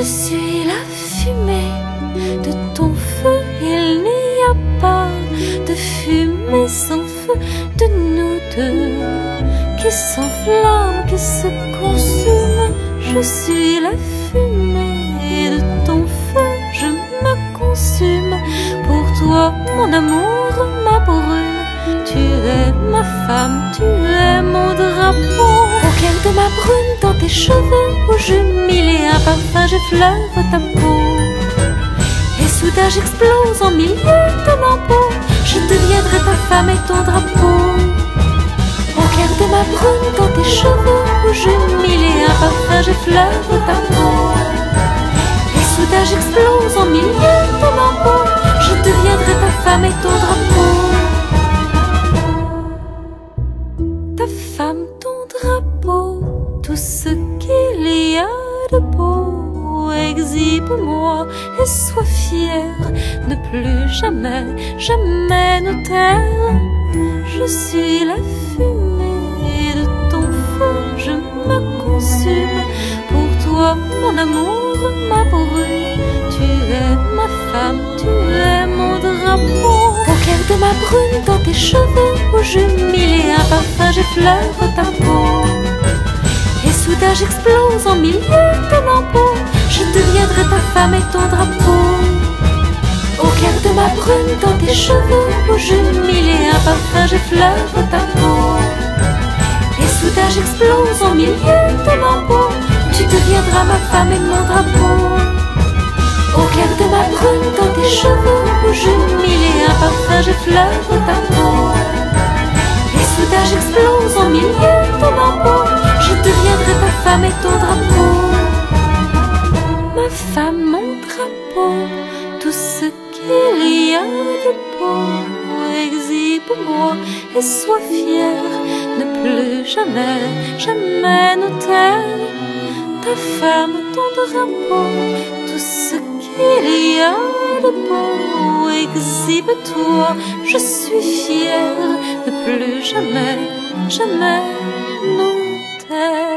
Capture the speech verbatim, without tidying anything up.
suis la fumée de ton feu, il n'y a pas de fumée sans feu de nous deux qui s'enflamme, qui se consume. Je suis la fumée de ton feu, je me consume. Pour toi, mon amour, ma brune, tu es ma femme, tu es mon drapeau. Au cœur de ma brune, dans tes cheveux, où je mille et un parfum, j'effleure ta peau. Et soudain j'explose en milieu de lambeaux, je deviendrai ta femme et ton drapeau. Au cœur de ma brune, dans tes cheveux, où je mille et un parfum, j'effleure ta peau. Et soudain j'explose en milieu de lambeaux, je deviendrai ta femme et ton drapeau. Ta femme, ton drapeau, tout ce qu'il y a de beau, exhibe-moi et sois fier, ne plus jamais, jamais nous taire. Je suis la fumée de ton feu, je me consume. Pour toi, mon amour, ma brune, tu es ma femme, tu es mon drapeau. Au cœur de ma brune, dans tes cheveux, où je mille et un parfum, j'effleure ta peau. Et soudain j'explose en milieu de lambeaux, je deviendrai ta femme et ton drapeau. Au cœur de ma brune, dans tes cheveux, où je mille et un parfum, j'effleure ta peau. Et soudain j'explose en milieu de lambeaux, tu deviendras ma femme et mon drapeau. Au cœur de ma brune, dans tes cheveux, où je mille et un parfum, j'effleure ta peau. Et soudain j'explose en milieu de lambeaux, je deviendrai ta femme et ton drapeau. Ma femme, mon drapeau, tout ce qu'il y a de beau, exhibe-moi et sois fier, ne plus jamais, jamais nous taire. Ta femme, ton drapeau, tout ce qu'il y a de beau, exhibe-toi, je suis fier, ne plus jamais, jamais nous taire.